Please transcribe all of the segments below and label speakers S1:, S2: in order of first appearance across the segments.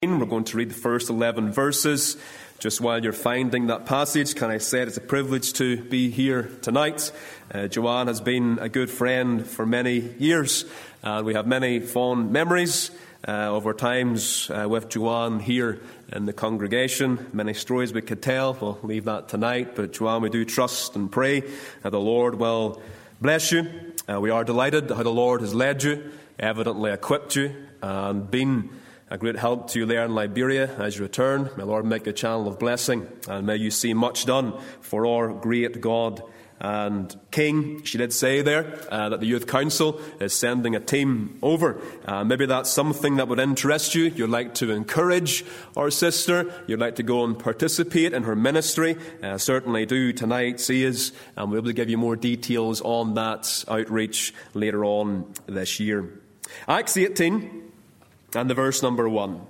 S1: We're going to read the first 11 verses. Just while you're finding that passage, can I say it's a privilege to be here tonight. Joanne has been a good friend for many years. We have many fond memories of our times with Joanne here in the congregation. Many stories we could tell. We'll leave that tonight. But Joanne, we do trust and pray that the Lord will bless you. We are delighted how the Lord has led you, evidently equipped you, and been a great help to you there in Liberia as you return. May the Lord make a channel of blessing, and may you see much done for our great God and King. She did say there that the Youth Council is sending a team over. Maybe that's something that would interest you. You'd like to encourage our sister. You'd like to go and participate in her ministry. Certainly do tonight. See us, and we'll be able to give you more details on that outreach later on this year. Acts 18. And the verse number 1.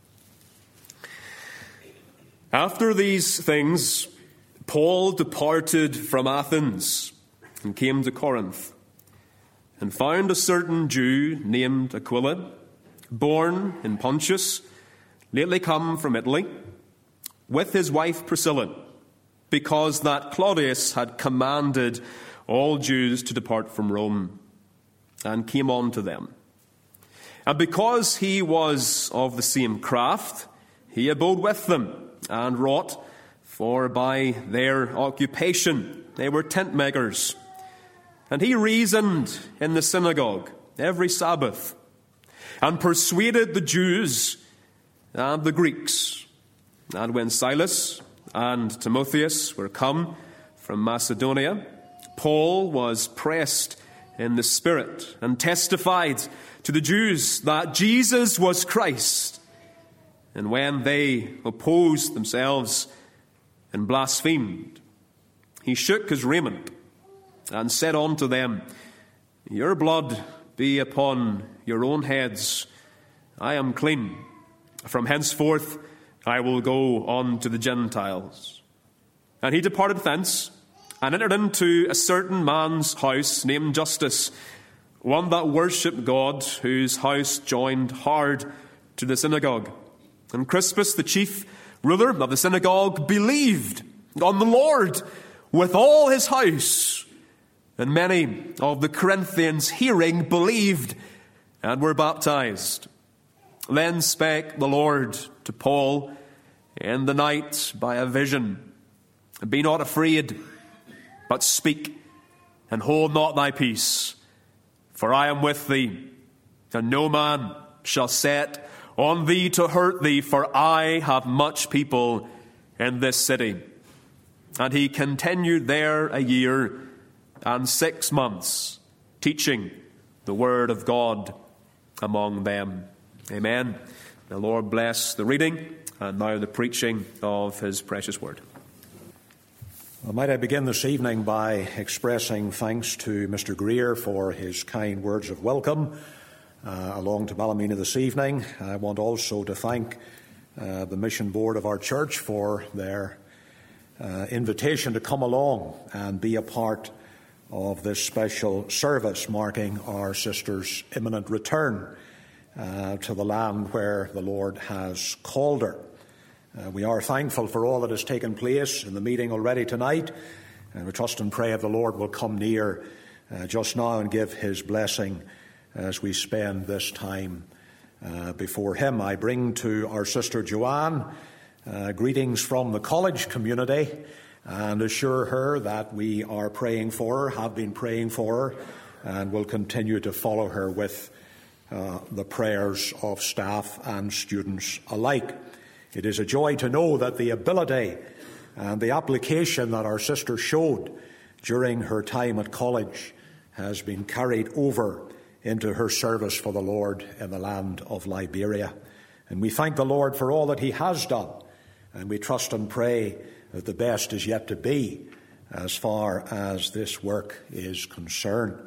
S1: After these things, Paul departed from Athens and came to Corinth, and found a certain Jew named Aquila, born in Pontus, lately come from Italy, with his wife Priscilla, because that Claudius had commanded all Jews to depart from Rome, and came on to them. And because he was of the same craft, he abode with them and wrought, for by their occupation they were tent makers. And he reasoned in the synagogue every Sabbath, and persuaded the Jews and the Greeks. And when Silas and Timotheus were come from Macedonia, Paul was pressed in the Spirit, and testified to the Jews that Jesus was Christ. And when they opposed themselves and blasphemed, he shook his raiment and said unto them, Your blood be upon your own heads. I am clean. From henceforth I will go on to the Gentiles. And he departed thence, and entered into a certain man's house named Justus, one that worshipped God, whose house joined hard to the synagogue. And Crispus, the chief ruler of the synagogue, believed on the Lord with all his house. And many of the Corinthians, hearing, believed and were baptized. Then spake the Lord to Paul in the night by a vision, Be not afraid, but speak, and hold not thy peace. For I am with thee, and no man shall set on thee to hurt thee, for I have much people in this city. And he continued there a year and 6 months, teaching the word of God among them. Amen. The Lord bless the reading and now the preaching of his precious word.
S2: Well, might I begin this evening by expressing thanks to Mr. Greer for his kind words of welcome along to Ballymena this evening. I want also to thank the mission board of our church for their invitation to come along and be a part of this special service marking our sister's imminent return to the land where the Lord has called her. We are thankful for all that has taken place in the meeting already tonight, and we trust and pray that the Lord will come near just now and give his blessing as we spend this time before him. I bring to our sister Joanne greetings from the college community and assure her that we are praying for her, have been praying for her, and will continue to follow her with the prayers of staff and students alike. It is a joy to know that the ability and the application that our sister showed during her time at college has been carried over into her service for the Lord in the land of Liberia. And we thank the Lord for all that he has done, and we trust and pray that the best is yet to be as far as this work is concerned.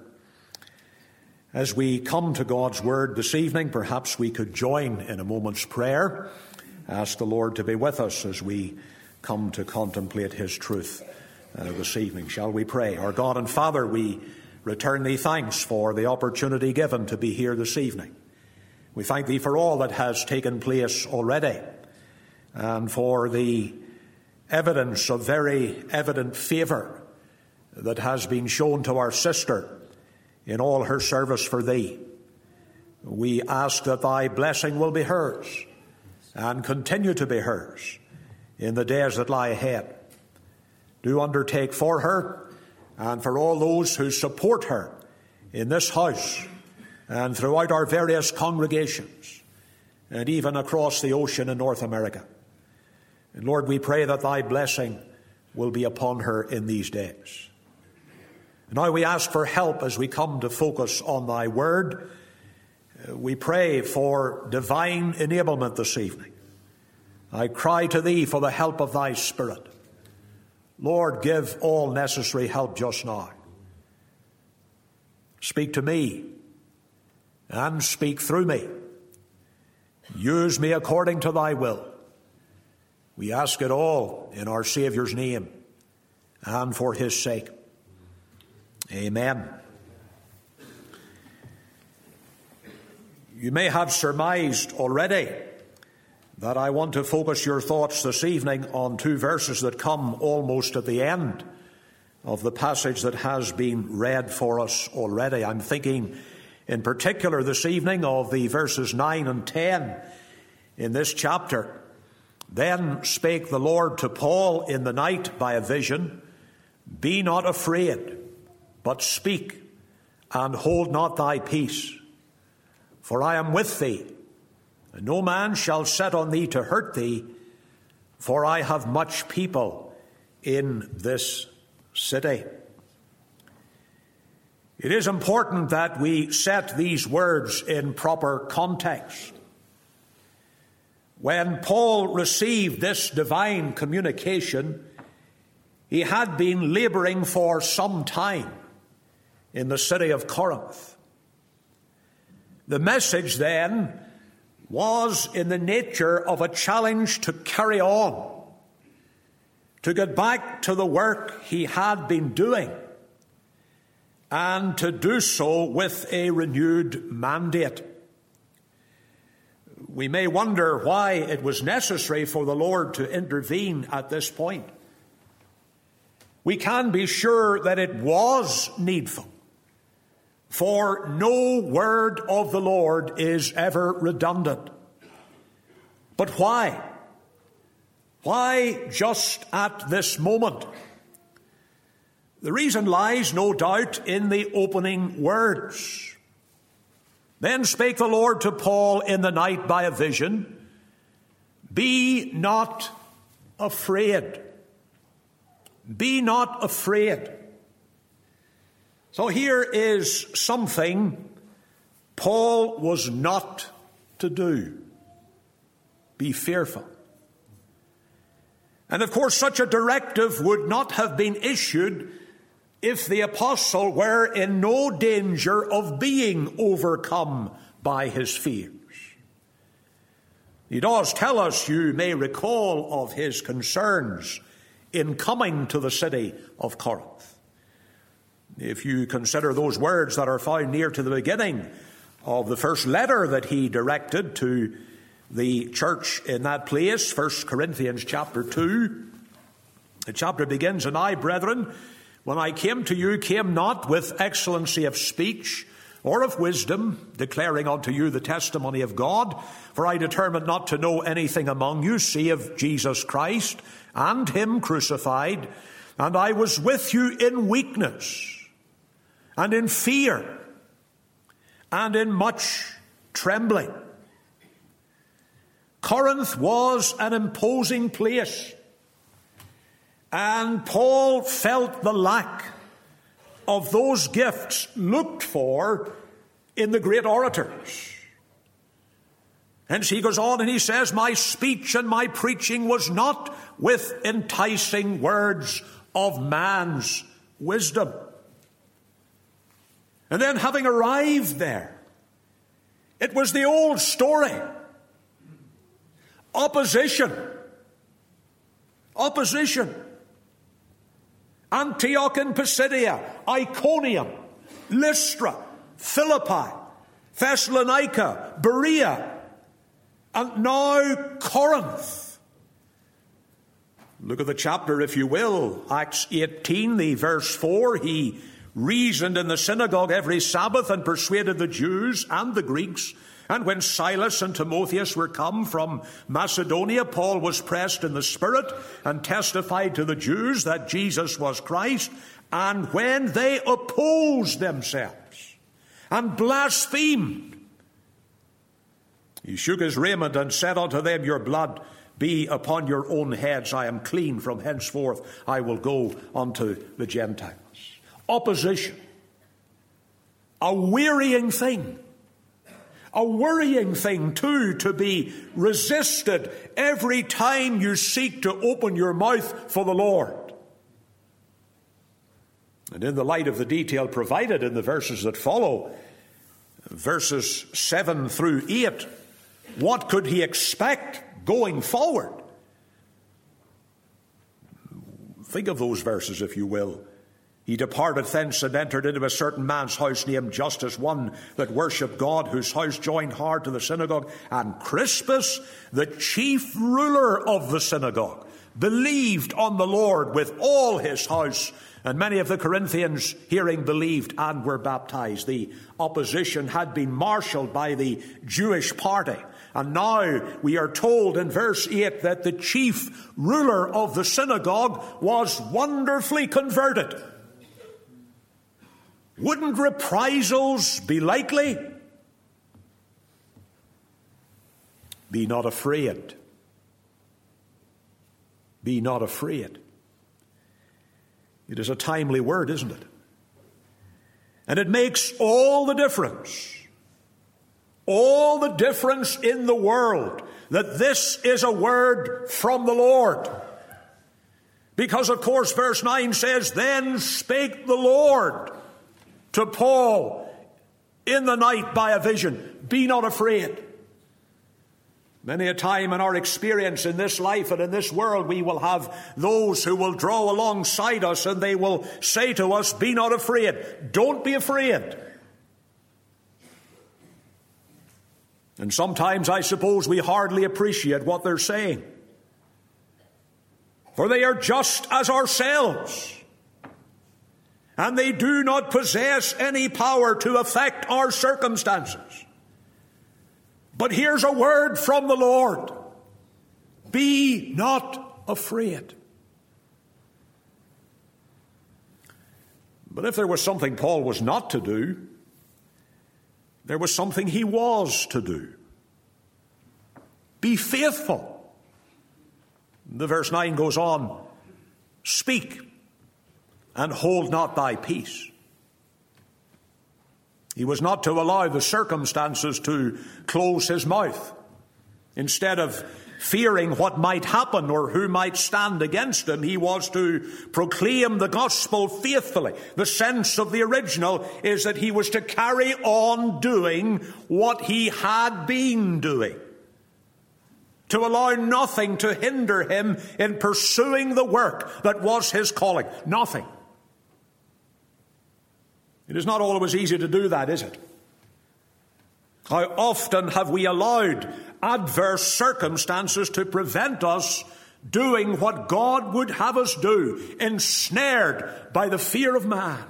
S2: As we come to God's word this evening, perhaps we could join in a moment's prayer. Ask the Lord to be with us as we come to contemplate his truth this evening. Shall we pray? Our God and Father, we return thee thanks for the opportunity given to be here this evening. We thank thee for all that has taken place already, and for the evidence of very evident favour that has been shown to our sister in all her service for thee. We ask that thy blessing will be hers and continue to be hers in the days that lie ahead. Do undertake for her and for all those who support her in this house and throughout our various congregations and even across the ocean in North America. And Lord, we pray that thy blessing will be upon her in these days. And now we ask for help as we come to focus on thy word. We pray for divine enablement this evening. I cry to thee for the help of thy Spirit. Lord, give all necessary help just now. Speak to me and speak through me. Use me according to thy will. We ask it all in our Saviour's name and for his sake. Amen. You may have surmised already that I want to focus your thoughts this evening on two verses that come almost at the end of the passage that has been read for us already. I'm thinking in particular this evening of the verses 9 and 10 in this chapter. Then spake the Lord to Paul in the night by a vision, Be not afraid, but speak, and hold not thy peace. For I am with thee, and no man shall set on thee to hurt thee, for I have much people in this city. It is important that we set these words in proper context. When Paul received this divine communication, he had been laboring for some time in the city of Corinth. The message then was in the nature of a challenge to carry on, to get back to the work he had been doing, and to do so with a renewed mandate. We may wonder why it was necessary for the Lord to intervene at this point. We can be sure that it was needful, for no word of the Lord is ever redundant. But why? Why just at this moment? The reason lies, no doubt, in the opening words. Then spake the Lord to Paul in the night by a vision, Be not afraid. Be not afraid. So here is something Paul was not to do. Be fearful. And of course, such a directive would not have been issued if the apostle were in no danger of being overcome by his fears. He does tell us, you may recall, of his concerns in coming to the city of Corinth. If you consider those words that are found near to the beginning of the first letter that he directed to the church in that place, 1 Corinthians chapter 2, the chapter begins, And I, brethren, when I came to you, came not with excellency of speech or of wisdom, declaring unto you the testimony of God. For I determined not to know anything among you, save Jesus Christ and him crucified. And I was with you in weakness and in fear and in much trembling. Corinth was an imposing place, and Paul felt the lack of those gifts looked for in the great orators. Hence he goes on and he says, My speech and my preaching was not with enticing words of man's wisdom. And then having arrived there, it was the old story. Opposition. Antioch and Pisidia, Iconium, Lystra, Philippi, Thessalonica, Berea, and now Corinth. Look at the chapter, if you will. Acts 18, the verse 4. He reasoned in the synagogue every Sabbath and persuaded the Jews and the Greeks. And when Silas and Timotheus were come from Macedonia, Paul was pressed in the Spirit and testified to the Jews that Jesus was Christ. And when they opposed themselves and blasphemed, he shook his raiment and said unto them, Your blood be upon your own heads. I am clean. From henceforth I will go unto the Gentiles. Opposition. A wearying thing. A worrying thing, too, to be resisted every time you seek to open your mouth for the Lord. And in the light of the detail provided in the verses that follow, verses 7 through 8, what could he expect going forward? Think of those verses, if you will. He departed thence and entered into a certain man's house named Justus, one that worshipped God, whose house joined hard to the synagogue. And Crispus, the chief ruler of the synagogue, believed on the Lord with all his house. And many of the Corinthians, hearing, believed and were baptized. The opposition had been marshaled by the Jewish party. And now we are told in verse 8 that the chief ruler of the synagogue was wonderfully converted. Wouldn't reprisals be likely? Be not afraid. Be not afraid. It is a timely word, isn't it? And it makes all the difference. All the difference in the world that this is a word from the Lord. Because, of course, verse 9 says, Then spake the Lord to Paul in the night by a vision, Be not afraid. Many a time in our experience in this life and in this world, we will have those who will draw alongside us and they will say to us, Be not afraid. Don't be afraid. And sometimes I suppose we hardly appreciate what they're saying. For they are just as ourselves. And they do not possess any power to affect our circumstances. But here's a word from the Lord. Be not afraid. But if there was something Paul was not to do, there was something he was to do. Be faithful. The verse 9 goes on, Speak and hold not thy peace. He was not to allow the circumstances to close his mouth. Instead of fearing what might happen or who might stand against him, he was to proclaim the gospel faithfully. The sense of the original is that he was to carry on doing what he had been doing, to allow nothing to hinder him in pursuing the work that was his calling. Nothing. It is not always easy to do that, is it? How often have we allowed adverse circumstances to prevent us doing what God would have us do, ensnared by the fear of man?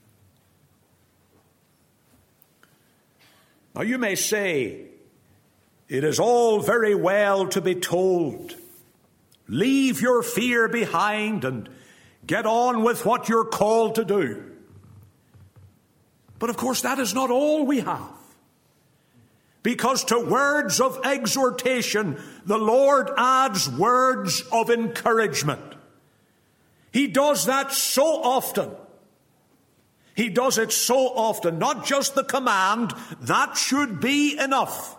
S2: Now you may say, it is all very well to be told, leave your fear behind and get on with what you're called to do. But of course that is not all we have. Because to words of exhortation, the Lord adds words of encouragement. He does that so often. He does it so often. Not just the command, that should be enough,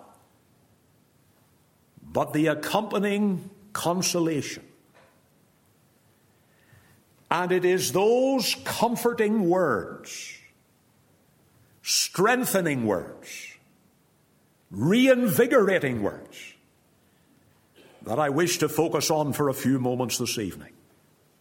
S2: but the accompanying consolation. And it is those comforting words, strengthening words, reinvigorating words that I wish to focus on for a few moments this evening.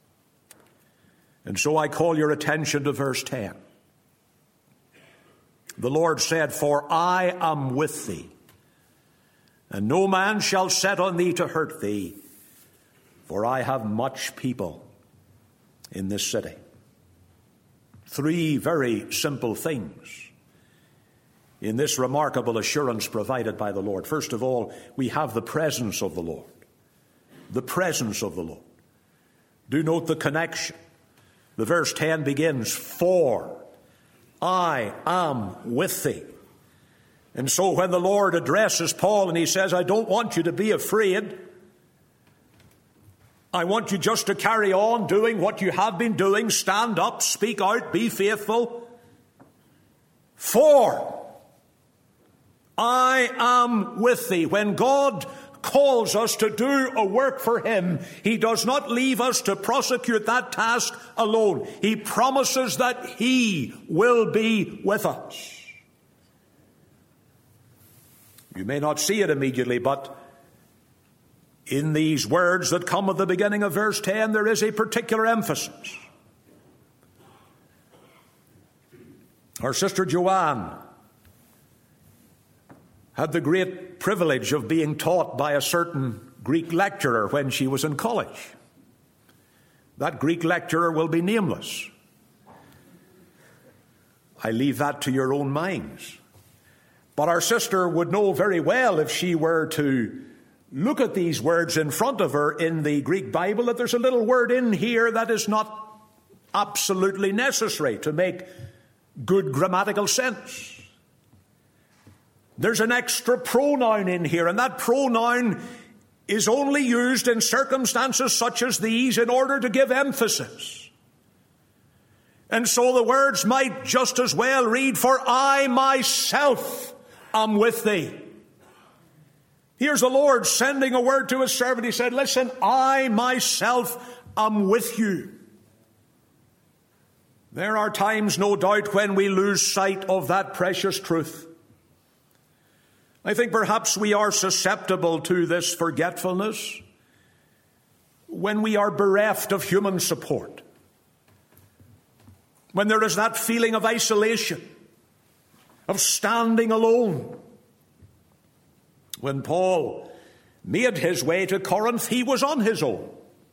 S2: And so I call your attention to verse 10. the Lord said, "For I am with thee, and no man shall set on thee to hurt thee, for I have much people in this city." Three very simple things in this remarkable assurance provided by the Lord. First of all, we have the presence of the Lord. The presence of the Lord. Do note the connection. The verse 10 begins, "For I am with thee." And so when the Lord addresses Paul and he says, "I don't want you to be afraid. I want you just to carry on doing what you have been doing. Stand up, speak out, be faithful. For I am with thee." When God calls us to do a work for him, he does not leave us to prosecute that task alone. He promises that he will be with us. You may not see it immediately, but in these words that come at the beginning of verse 10, there is a particular emphasis. Our sister Joanne had the great privilege of being taught by a certain Greek lecturer when she was in college. That Greek lecturer will be nameless. I leave that to your own minds. But our sister would know very well, if she were to look at these words in front of her in the Greek Bible, that there's a little word in here that is not absolutely necessary to make good grammatical sense. There's an extra pronoun in here, and that pronoun is only used in circumstances such as these in order to give emphasis. And so the words might just as well read, "For I myself am with thee." Here's the Lord sending a word to his servant. He said, "Listen, I myself am with you." There are times, no doubt, when we lose sight of that precious truth. I think perhaps we are susceptible to this forgetfulness when we are bereft of human support, when there is that feeling of isolation, of standing alone. When Paul made his way to Corinth, he was on his own.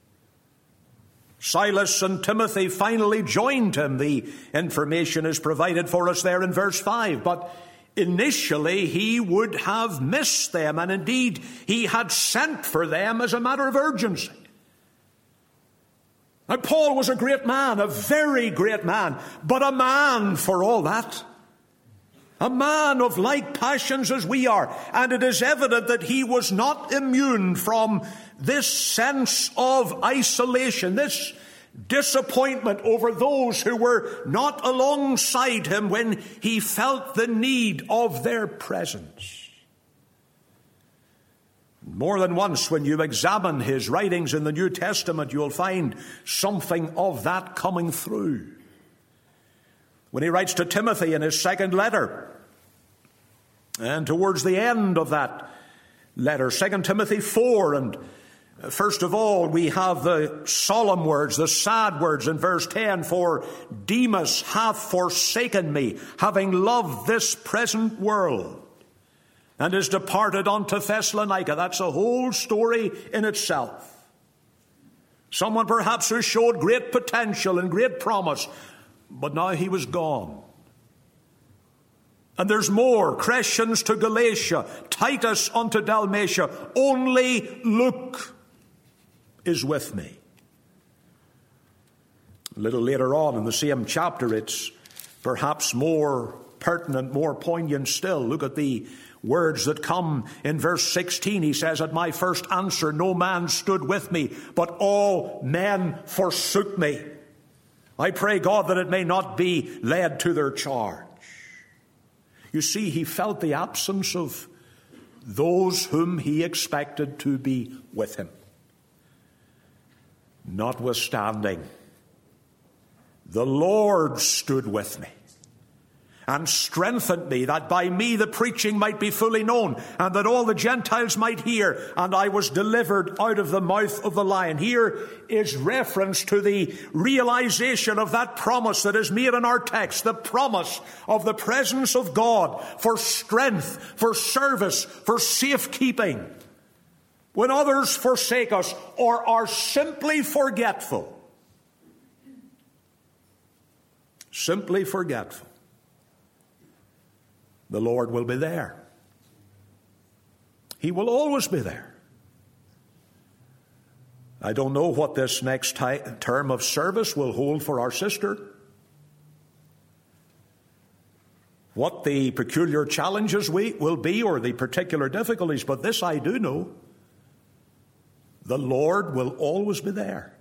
S2: Silas and Timothy finally joined him. The information is provided for us there in verse 5. But initially he would have missed them, and indeed he had sent for them as a matter of urgency. Now, Paul was a great man, a very great man, but a man for all that. A man of like passions as we are. And it is evident that he was not immune from this sense of isolation, this disappointment over those who were not alongside him when he felt the need of their presence. More than once, when you examine his writings in the New Testament, you'll find something of that coming through. When he writes to Timothy in his second letter, and towards the end of that letter, 2 Timothy 4, and first of all, we have the solemn words, the sad words in verse 10, "For Demas hath forsaken me, having loved this present world, and is departed unto Thessalonica." That's a whole story in itself. Someone perhaps who showed great potential and great promise, but now he was gone. And there's more. Crescens to Galatia, Titus unto Dalmatia. Only Luke is with me. A little later on in the same chapter, it's perhaps more pertinent, more poignant still. Look at the words that come in verse 16. He says, "At my first answer no man stood with me, but all men forsook me. I pray God that it may not be laid to their charge." You see, he felt the absence of those whom he expected to be with him. Notwithstanding, the Lord stood with me and strengthened me, that by me the preaching might be fully known, and that all the Gentiles might hear, and I was delivered out of the mouth of the lion. Here is reference to the realization of that promise that is made in our text, the promise of the presence of God for strength, for service, for safekeeping. When others forsake us or are simply forgetful, the Lord will be there. He will always be there. I don't know what this next term of service will hold for our sister, what the peculiar challenges will be or the particular difficulties, but this I do know. The Lord will always be there.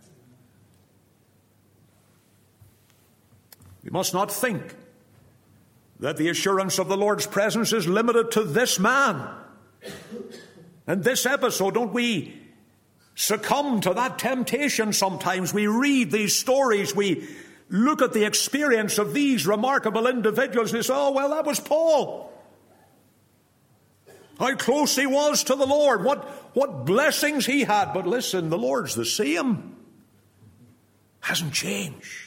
S2: We must not think that the assurance of the Lord's presence is limited to this man and this episode. Don't we succumb to that temptation sometimes? We read these stories, we look at the experience of these remarkable individuals and say, oh, well, that was Paul. How close he was to the Lord, what blessings he had. But listen, the Lord's the same. Hasn't changed.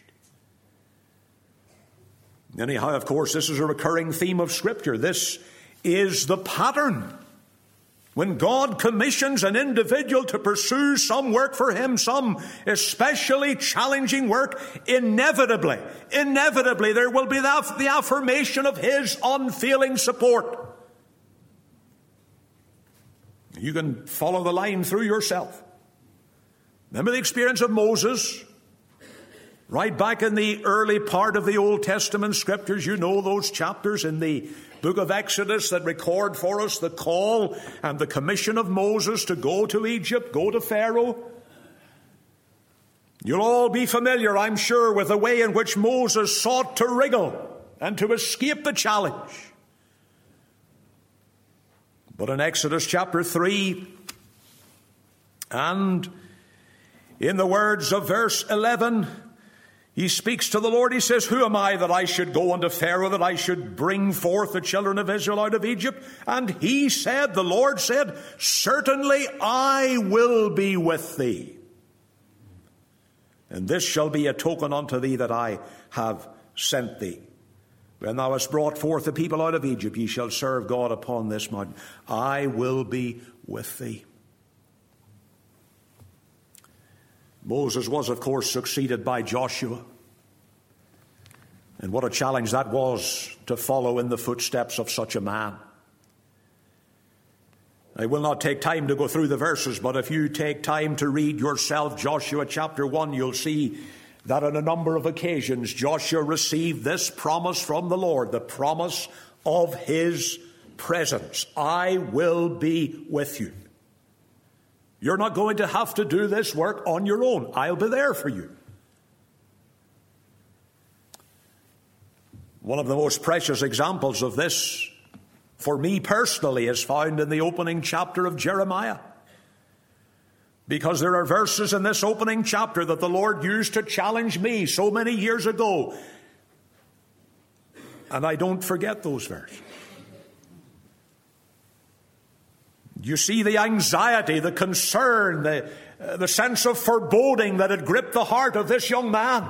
S2: Anyhow, of course, this is a recurring theme of Scripture. This is the pattern. When God commissions an individual to pursue some work for him, some especially challenging work, inevitably there will be the affirmation of his unfailing support. You can follow the line through yourself. Remember the experience of Moses? Right back in the early part of the Old Testament Scriptures, you know those chapters in the book of Exodus that record for us the call and the commission of Moses to go to Egypt, go to Pharaoh. You'll all be familiar, I'm sure, with the way in which Moses sought to wriggle and to escape the challenge. But in Exodus chapter 3, and in the words of verse 11, he speaks to the Lord. He says, who am I that I should go unto Pharaoh, that I should bring forth the children of Israel out of Egypt? And he said, the Lord said, certainly I will be with thee. And this shall be a token unto thee that I have sent thee. When thou hast brought forth the people out of Egypt, ye shall serve God upon this mountain. I will be with thee. Moses was, of course, succeeded by Joshua. And what a challenge that was to follow in the footsteps of such a man. I will not take time to go through the verses, but if you take time to read yourself Joshua chapter 1, you'll see that on a number of occasions Joshua received this promise from the Lord, the promise of his presence. I will be with you. You're not going to have to do this work on your own. I'll be there for you. One of the most precious examples of this, for me personally, is found in the opening chapter of Jeremiah. Because there are verses in this opening chapter that the Lord used to challenge me so many years ago. And I don't forget those verses. You see the anxiety, the concern, the sense of foreboding that had gripped the heart of this young man.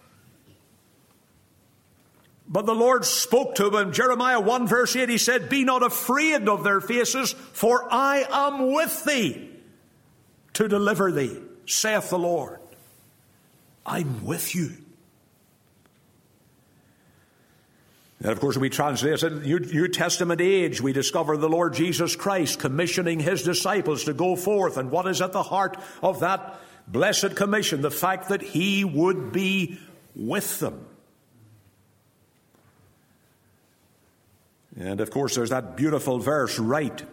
S2: But the Lord spoke to him in Jeremiah 1 verse 8. He said, be not afraid of their faces, for I am with thee to deliver thee, saith the Lord. I'm with you. And of course, we translate it in New Testament age, we discover the Lord Jesus Christ commissioning his disciples to go forth. And what is at the heart of that blessed commission? The fact that he would be with them. And of course, there's that beautiful verse right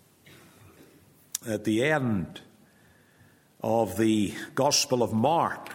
S2: at the end of the Gospel of Mark,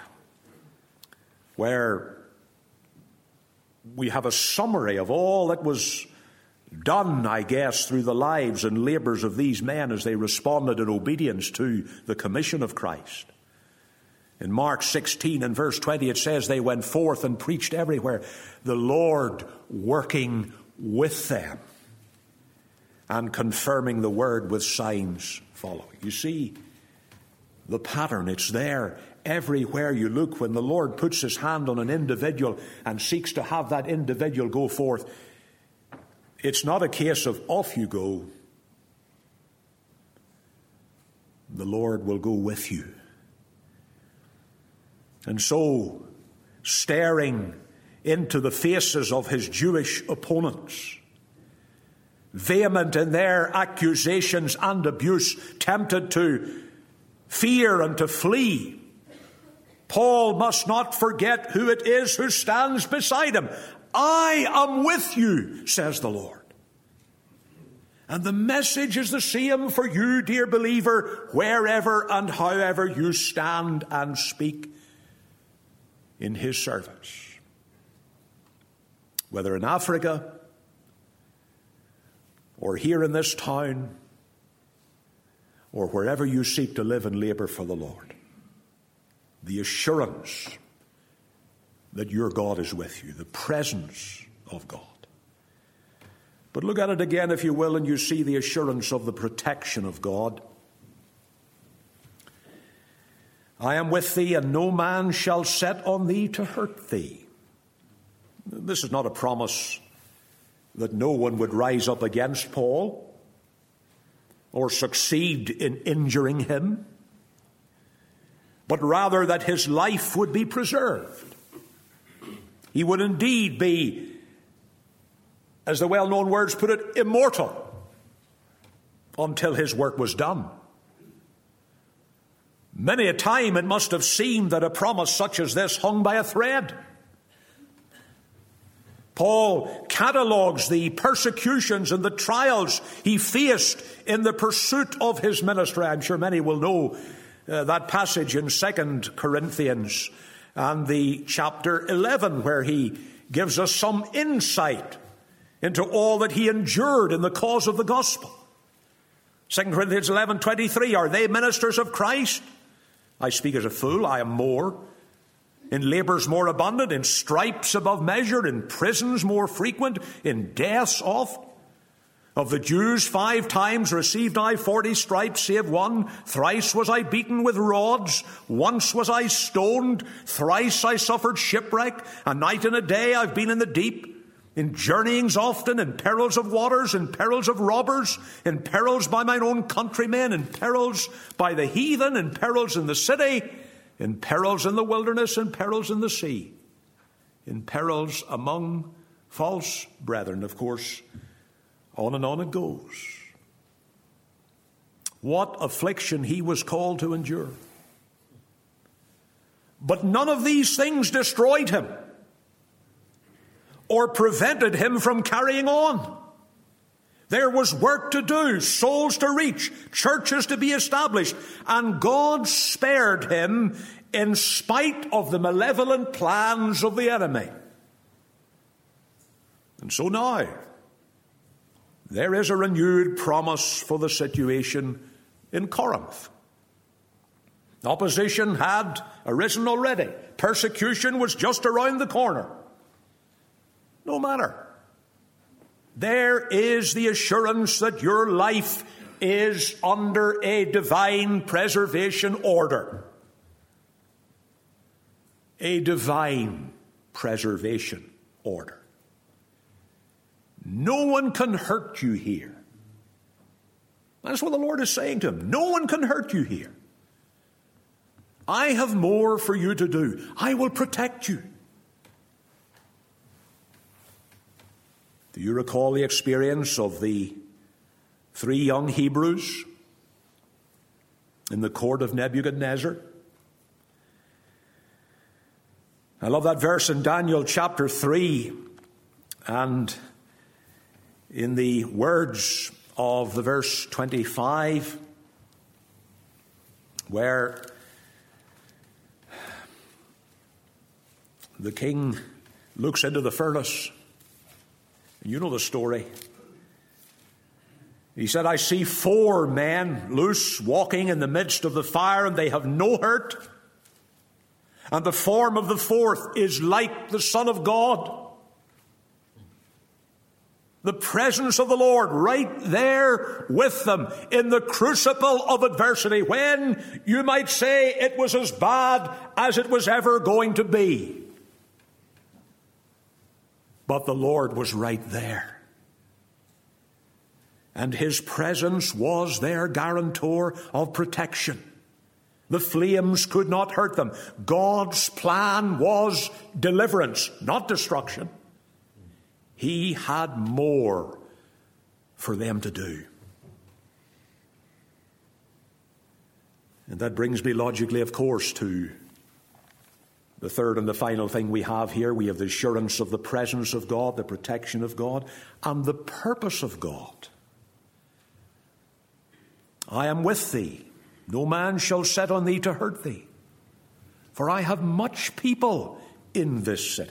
S2: where we have a summary of all that was done, I guess, through the lives and labors of these men as they responded in obedience to the commission of Christ. In Mark 16 and verse 20 it says they went forth and preached everywhere, the Lord working with them and confirming the word with signs following. You see the pattern, it's there. Everywhere you look, when the Lord puts his hand on an individual and seeks to have that individual go forth, it's not a case of off you go. The Lord will go with you. And so, staring into the faces of his Jewish opponents, vehement in their accusations and abuse, tempted to fear and to flee, Paul must not forget who it is who stands beside him. I am with you, says the Lord. And the message is the same for you, dear believer, wherever and however you stand and speak in his service. Whether in Africa or here in this town or wherever you seek to live and labor for the Lord. The assurance that your God is with you, the presence of God. But look at it again, if you will, and you see the assurance of the protection of God. I am with thee, and no man shall set on thee to hurt thee. This is not a promise that no one would rise up against Paul or succeed in injuring him, but rather that his life would be preserved. He would indeed be, as the well-known words put it, immortal until his work was done. Many a time it must have seemed that a promise such as this hung by a thread. Paul catalogues the persecutions and the trials he faced in the pursuit of his ministry. I'm sure many will know that passage in 2 Corinthians and the chapter 11, where he gives us some insight into all that he endured in the cause of the gospel. 2 Corinthians 11:23, are they ministers of Christ? I speak as a fool, I am more. In labors more abundant, in stripes above measure, in prisons more frequent, in deaths oft. Of the Jews 5 times received I 40 stripes, save one. Thrice was I beaten with rods. Once was I stoned. Thrice I suffered shipwreck. A night and a day I've been in the deep. In journeyings often, in perils of waters, in perils of robbers, in perils by mine own countrymen, in perils by the heathen, in perils in the city, in perils in the wilderness, in perils in the sea, in perils among false brethren. Of course, on and on it goes. What affliction he was called to endure. But none of these things destroyed him or prevented him from carrying on. There was work to do, souls to reach, churches to be established, and God spared him in spite of the malevolent plans of the enemy. And so now, there is a renewed promise for the situation in Corinth. Opposition had arisen already. Persecution was just around the corner. No matter. There is the assurance that your life is under a divine preservation order. A divine preservation order. No one can hurt you here. That's what the Lord is saying to him. No one can hurt you here. I have more for you to do. I will protect you. Do you recall the experience of the 3 young Hebrews in the court of Nebuchadnezzar? I love that verse in Daniel chapter 3, and in the words of the verse 25, where the king looks into the furnace. You know the story. He said, I see 4 men loose walking in the midst of the fire, and they have no hurt. And the form of the fourth is like the Son of God. The presence of the Lord right there with them in the crucible of adversity, when you might say it was as bad as it was ever going to be. But the Lord was right there. And his presence was their guarantor of protection. The flames could not hurt them. God's plan was deliverance, not destruction. He had more for them to do. And that brings me logically, of course, to the third and the final thing we have here. We have the assurance of the presence of God, the protection of God, and the purpose of God. I am with thee. No man shall set on thee to hurt thee. For I have much people in this city.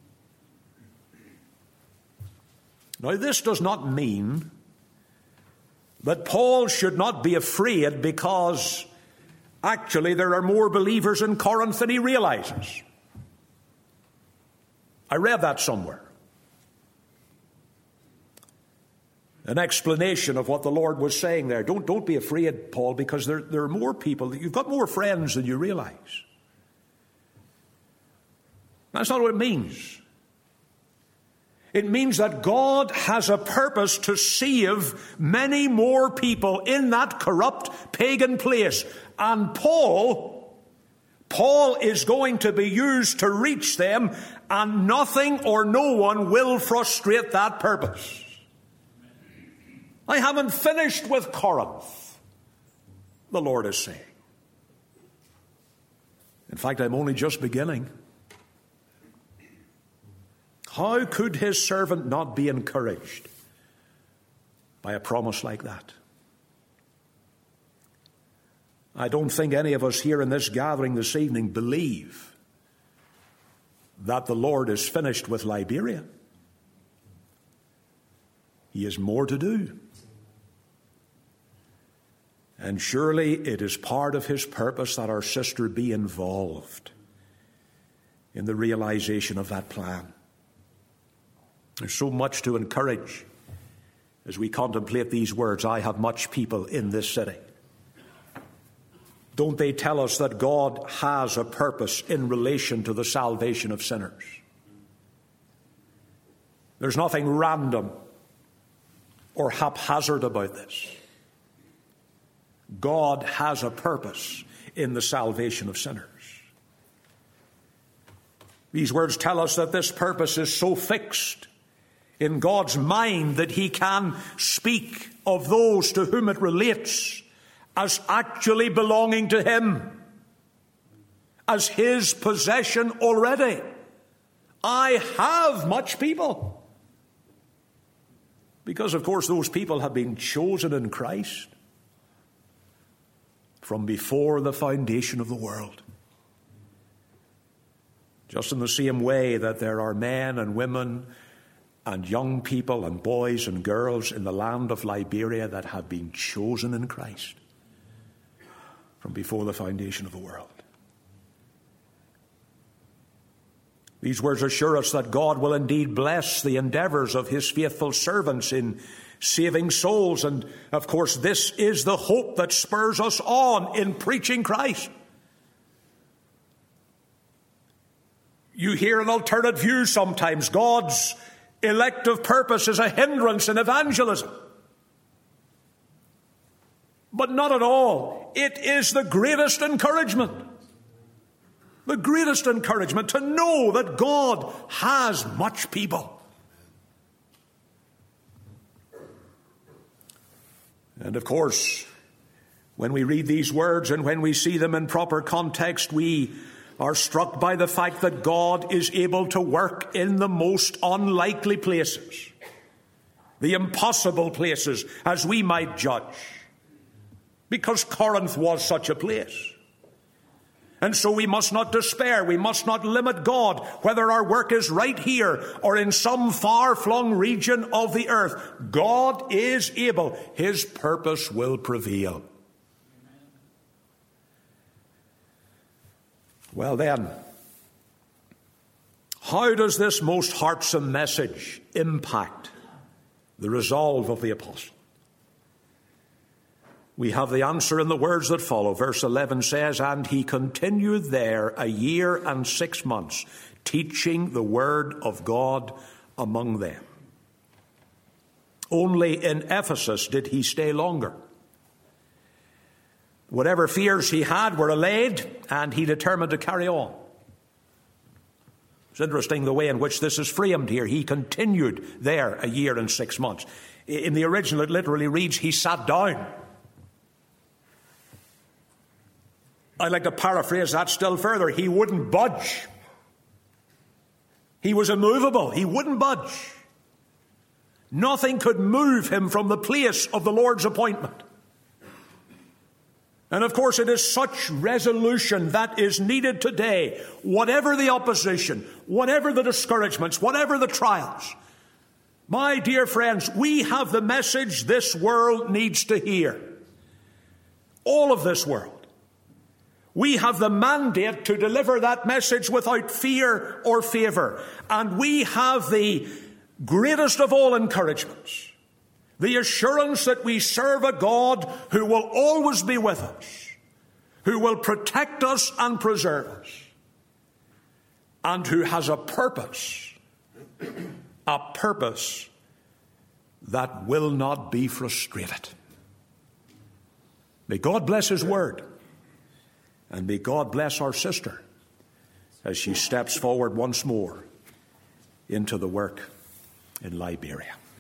S2: Now, this does not mean that Paul should not be afraid because actually there are more believers in Corinth than he realizes. I read that somewhere. An explanation of what the Lord was saying there. Don't be afraid, Paul, because there are more people. You've got more friends than you realize. That's not what it means. It means that God has a purpose to save many more people in that corrupt pagan place. And Paul is going to be used to reach them, and nothing or no one will frustrate that purpose. I haven't finished with Corinth, the Lord is saying. In fact, I'm only just beginning. How could his servant not be encouraged by a promise like that? I don't think any of us here in this gathering this evening believe that the Lord is finished with Liberia. He has more to do. And surely it is part of his purpose that our sister be involved in the realization of that plan. There's so much to encourage as we contemplate these words, I have much people in this city. Don't they tell us that God has a purpose in relation to the salvation of sinners? There's nothing random or haphazard about this. God has a purpose in the salvation of sinners. These words tell us that this purpose is so fixed in God's mind that he can speak of those to whom it relates as actually belonging to him, as his possession already. I have much people. Because, of course, those people have been chosen in Christ from before the foundation of the world. Just in the same way that there are men and women and young people and boys and girls in the land of Liberia that have been chosen in Christ from before the foundation of the world. These words assure us that God will indeed bless the endeavors of his faithful servants in saving souls. And, of course, this is the hope that spurs us on in preaching Christ. You hear an alternate view sometimes. God's elective purpose is a hindrance in evangelism. But not at all. It is the greatest encouragement. The greatest encouragement to know that God has much people. And of course, when we read these words and when we see them in proper context, we are struck by the fact that God is able to work in the most unlikely places, the impossible places, as we might judge, because Corinth was such a place. And so we must not despair. We must not limit God, whether our work is right here or in some far-flung region of the earth. God is able. His purpose will prevail. Well then, how does this most heartsome message impact the resolve of the apostle? We have the answer in the words that follow. Verse 11 says, "And he continued there 1 year and 6 months, teaching the word of God among them." Only in Ephesus did he stay longer. Whatever fears he had were allayed, and he determined to carry on. It's interesting the way in which this is framed here. He continued there 1 year and 6 months. In the original, it literally reads, he sat down. I'd like to paraphrase that still further. He wouldn't budge. He was immovable. He wouldn't budge. Nothing could move him from the place of the Lord's appointment. And of course, it is such resolution that is needed today. Whatever the opposition, whatever the discouragements, whatever the trials. My dear friends, we have the message this world needs to hear. All of this world. We have the mandate to deliver that message without fear or favor. And we have the greatest of all encouragements. The assurance that we serve a God who will always be with us, who will protect us and preserve us, and who has a purpose that will not be frustrated. May God bless his word, and may God bless our sister as she steps forward once more into the work in Liberia.